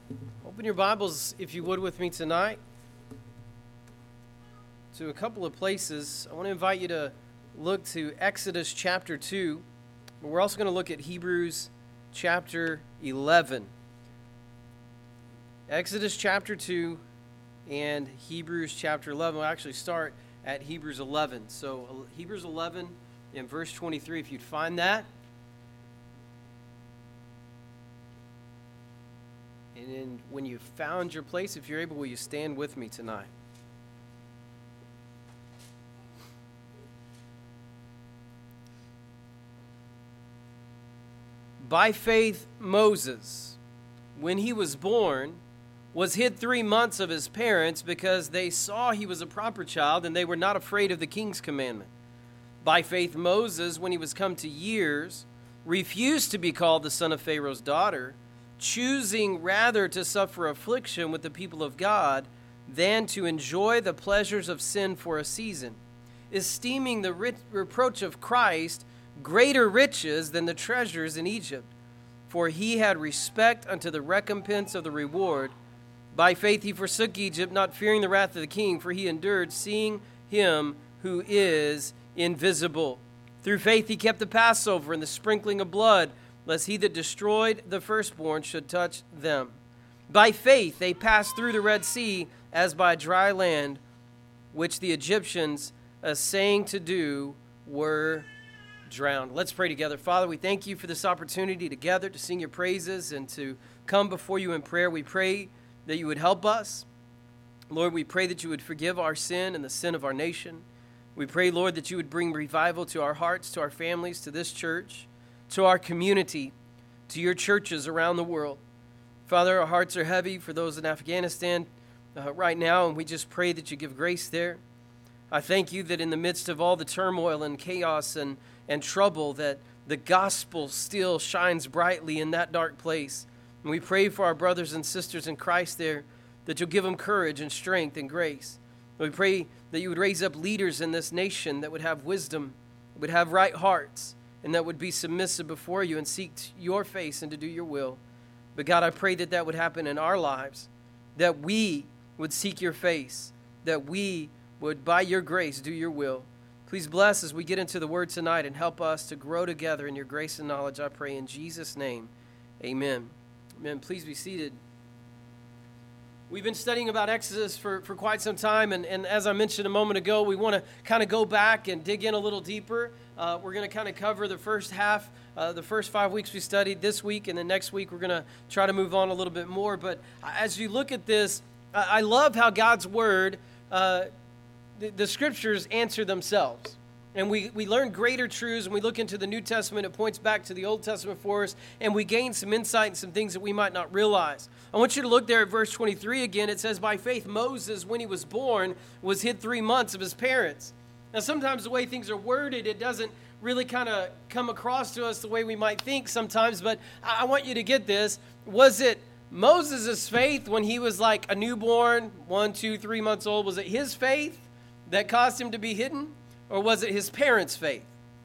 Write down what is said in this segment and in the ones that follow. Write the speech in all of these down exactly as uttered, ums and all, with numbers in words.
Open your Bibles, if you would, with me tonight to a couple of places. I want to invite you to look to Exodus chapter two, but we're also going to look at Hebrews chapter eleven. Exodus chapter two and Hebrews chapter eleven. We'll actually start at Hebrews eleven. So Hebrews eleven in verse twenty-three, if you'd find that. And then when you've found your place, if you're able, will you stand with me tonight? By faith, Moses, when he was born, was hid three months of his parents because they saw he was a proper child and they were not afraid of the king's commandment. By faith, Moses, when he was come to years, refused to be called the son of Pharaoh's daughter, choosing rather to suffer affliction with the people of God than to enjoy the pleasures of sin for a season, esteeming the re- reproach of Christ greater riches than the treasures in Egypt, for he had respect unto the recompense of the reward. By faith he forsook Egypt, not fearing the wrath of the king, for he endured, seeing him who is invisible. Through faith he kept the Passover and the sprinkling of blood, lest he that destroyed the firstborn should touch them. By faith they passed through the Red Sea as by dry land, which the Egyptians, essaying to do, were drowned. Let's pray together. Father, we thank you for this opportunity together to sing your praises and to come before you in prayer. We pray that you would help us. Lord, we pray that you would forgive our sin and the sin of our nation. We pray, Lord, that you would bring revival to our hearts, to our families, to this church, to our community, to your churches around the world. Father, our hearts are heavy for those in Afghanistan uh, right now, and we just pray that you give grace there. I thank you that in the midst of all the turmoil and chaos and, and trouble, that the gospel still shines brightly in that dark place. And we pray for our brothers and sisters in Christ there, that you'll give them courage and strength and grace. We pray that you would raise up leaders in this nation that would have wisdom, would have right hearts, and that would be submissive before you and seek your face and to do your will. But God, I pray that that would happen in our lives, that we would seek your face, that we would, by your grace, do your will. Please bless as we get into the word tonight and help us to grow together in your grace and knowledge, I pray in Jesus' name. Amen. Amen. Please be seated. We've been studying about Exodus for, for quite some time, and, and as I mentioned a moment ago, we want to kind of go back and dig in a little deeper. Uh, we're going to kind of cover the first half, uh, the first five weeks we studied this week, and then next week we're going to try to move on a little bit more. But as you look at this, I love how God's Word, uh, the, the Scriptures answer themselves. And we, we learn greater truths, and we look into the New Testament. It points back to the Old Testament for us, and we gain some insight and some things that we might not realize. I want you to look there at verse twenty-three again. It says, by faith Moses, when he was born, was hid three months of his parents. Now, sometimes the way things are worded, it doesn't really kind of come across to us the way we might think sometimes, but I want you to get this. Was it Moses' faith when he was like a newborn, one, two, three months old? Was it his faith that caused him to be hidden? Or was it his parents' faith?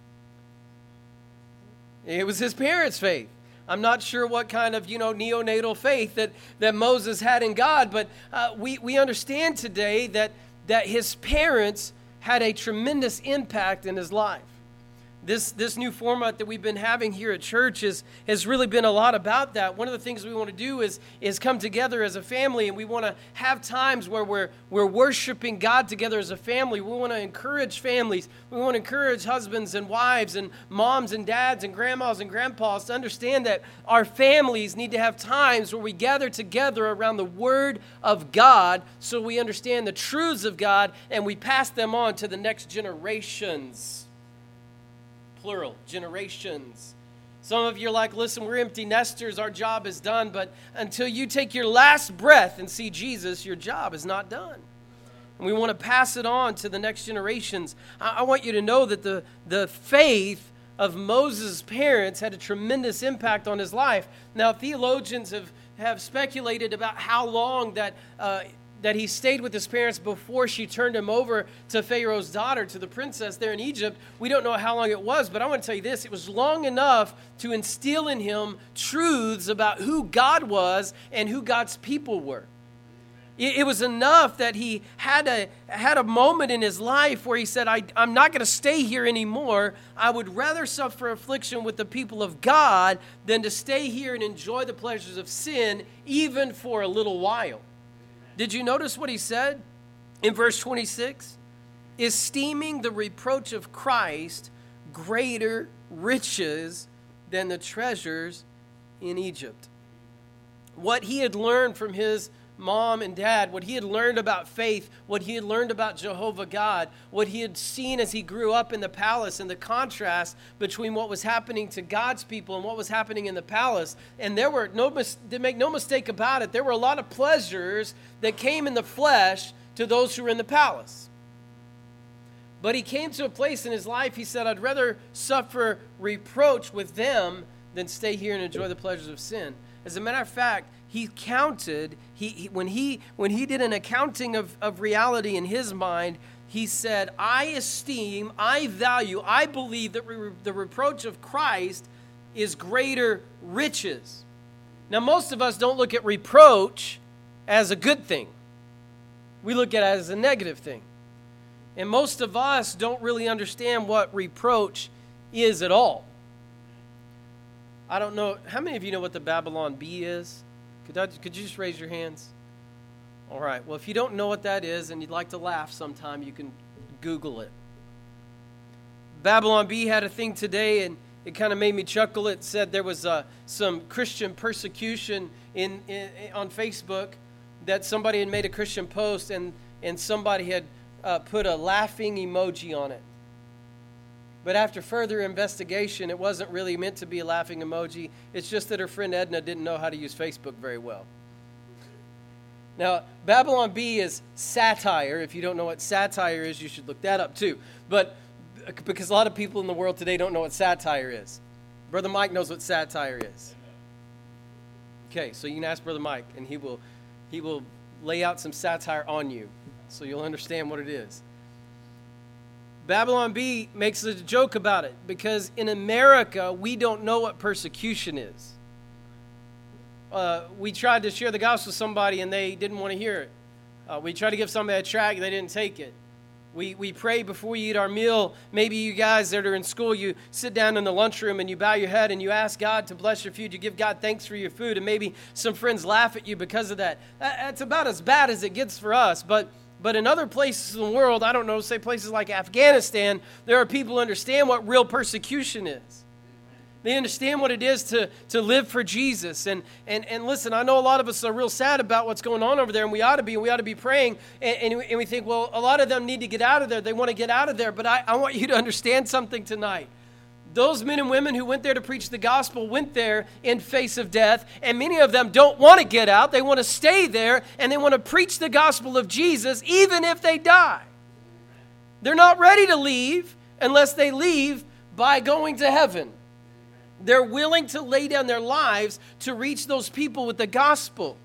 It was his parents' faith. I'm not sure what kind of, you know, neonatal faith that, that Moses had in God, but uh, we, we understand today that, that his parents had a tremendous impact in his life. This this new format that we've been having here at church is, has really been a lot about that. One of the things we want to do is, is come together as a family, and we want to have times where we're, we're worshiping God together as a family. We want to encourage families. We want to encourage husbands and wives and moms and dads and grandmas and grandpas to understand that our families need to have times where we gather together around the Word of God so we understand the truths of God and we pass them on to the next generations. Plural, generations. Some of you are like, listen, we're empty nesters. Our job is done. But until you take your last breath and see Jesus, your job is not done. And we want to pass it on to the next generations. I, I want you to know that the, the faith of Moses' parents had a tremendous impact on his life. Now, theologians have, have speculated about how long that uh, that he stayed with his parents before she turned him over to Pharaoh's daughter, to the princess there in Egypt. We don't know how long it was, but I want to tell you this. It was long enough to instill in him truths about who God was and who God's people were. It, it was enough that he had a, had a moment in his life where he said, I, I'm not going to stay here anymore. I would rather suffer affliction with the people of God than to stay here and enjoy the pleasures of sin, even for a little while. Did you notice what he said in verse twenty-six? Esteeming the reproach of Christ greater riches than the treasures in Egypt. What he had learned from his mom and dad, what he had learned about faith, what he had learned about Jehovah God, what he had seen as he grew up in the palace, and the contrast between what was happening to God's people and what was happening in the palace. And there were, no to make no mistake about it, there were a lot of pleasures that came in the flesh to those who were in the palace. But he came to a place in his life, he said, I'd rather suffer reproach with them than stay here and enjoy the pleasures of sin. As a matter of fact, he counted, he, he when he when he did an accounting of, of reality in his mind, he said, I esteem, I value, I believe that re- the reproach of Christ is greater riches. Now, most of us don't look at reproach as a good thing. We look at it as a negative thing. And most of us don't really understand what reproach is at all. I don't know. How many of you know what the Babylon Bee is? Could, I, could you just raise your hands? All right. Well, if you don't know what that is and you'd like to laugh sometime, you can Google it. Babylon Bee had a thing today, and it kind of made me chuckle. It said there was uh, some Christian persecution in, in on Facebook, that somebody had made a Christian post, and, and somebody had uh, put a laughing emoji on it. But after further investigation, it wasn't really meant to be a laughing emoji. It's just that her friend Edna didn't know how to use Facebook very well. Now, Babylon Bee is satire. If you don't know what satire is, you should look that up too. But because a lot of people in the world today don't know what satire is. Brother Mike knows what satire is. Okay, so you can ask Brother Mike, and he will, he will lay out some satire on you, so you'll understand what it is. Babylon Bee makes a joke about it because in America, we don't know what persecution is. Uh, we tried to share the gospel with somebody and they didn't want to hear it. Uh, we tried to give somebody a tract and they didn't take it. We we pray before we eat our meal. Maybe you guys that are in school, you sit down in the lunchroom and you bow your head and you ask God to bless your food. You give God thanks for your food, and maybe some friends laugh at you because of that. That's about as bad as it gets for us, but But in other places in the world, I don't know, say places like Afghanistan, there are people who understand what real persecution is. They understand what it is to, to live for Jesus. And, and, and listen, I know a lot of us are real sad about what's going on over there, and we ought to be, and we ought to be praying. And, and, we, and we think, well, a lot of them need to get out of there. They want to get out of there. But I, I want you to understand something tonight. Those men and women who went there to preach the gospel went there in face of death, and many of them don't want to get out. They want to stay there, and they want to preach the gospel of Jesus even if they die. They're not ready to leave unless they leave by going to heaven. They're willing to lay down their lives to reach those people with the gospel.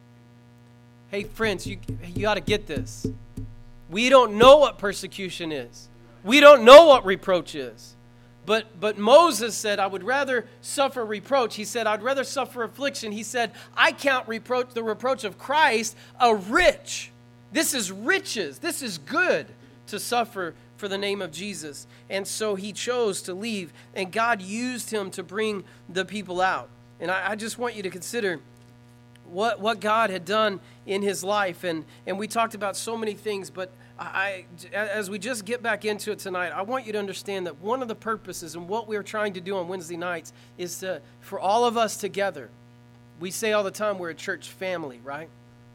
Hey, friends, you, you ought to get this. We don't know what persecution is. We don't know what reproach is. But but Moses said, I would rather suffer reproach. He said, I'd rather suffer affliction. He said, I count reproach, the reproach of Christ a rich. This is riches. This is good to suffer for the name of Jesus. And so he chose to leave, and God used him to bring the people out. And I, I just want you to consider what, what God had done in his life. And, and we talked about so many things, but I, as we just get back into it tonight, I want you to understand that one of the purposes and what we're trying to do on Wednesday nights is to, for all of us together. We say all the time we're a church family, right?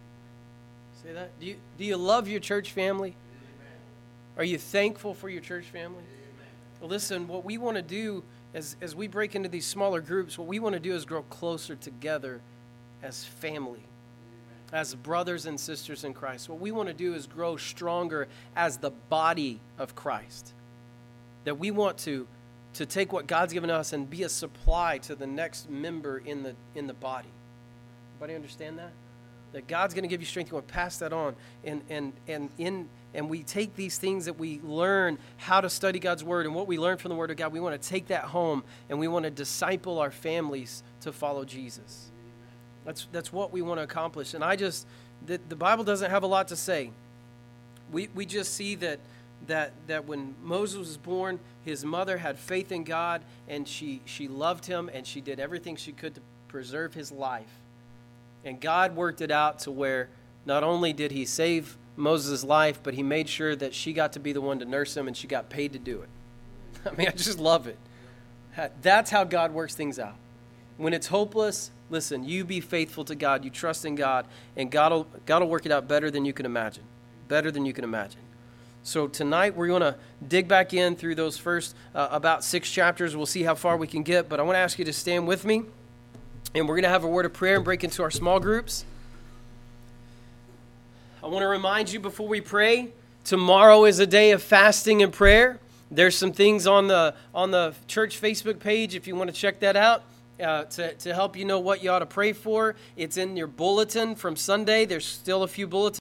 Say that? Do you, do you love your church family? Amen. Are you thankful for your church family? Amen. Well, listen, what we want to do as, as we break into these smaller groups, what we want to do is grow closer together as family. As brothers and sisters in Christ. What we want to do is grow stronger as the body of Christ. That we want to, to take what God's given us and be a supply to the next member in the in the body. Everybody understand that? That God's going to give you strength. You want to pass that on. And and and in and we take these things that we learn how to study God's Word and what we learn from the Word of God, we want to take that home and we want to disciple our families to follow Jesus. That's that's what we want to accomplish. And I just, the, the Bible doesn't have a lot to say. We we just see that that that when Moses was born, his mother had faith in God, and she she loved him, and she did everything she could to preserve his life. And God worked it out to where not only did he save Moses' life, but he made sure that she got to be the one to nurse him, and she got paid to do it. I mean, I just love it. That's how God works things out. When it's hopeless, listen, you be faithful to God. You trust in God, and God will, God will work it out better than you can imagine. Better than you can imagine. So tonight we're going to dig back in through those first uh, about six chapters. We'll see how far we can get, but I want to ask you to stand with me, and we're going to have a word of prayer and break into our small groups. I want to remind you before we pray, tomorrow is a day of fasting and prayer. There's some things on the on the church Facebook page if you want to check that out uh, to, to help you know what you ought to pray for. It's in your bulletin from Sunday. There's still a few bulletins.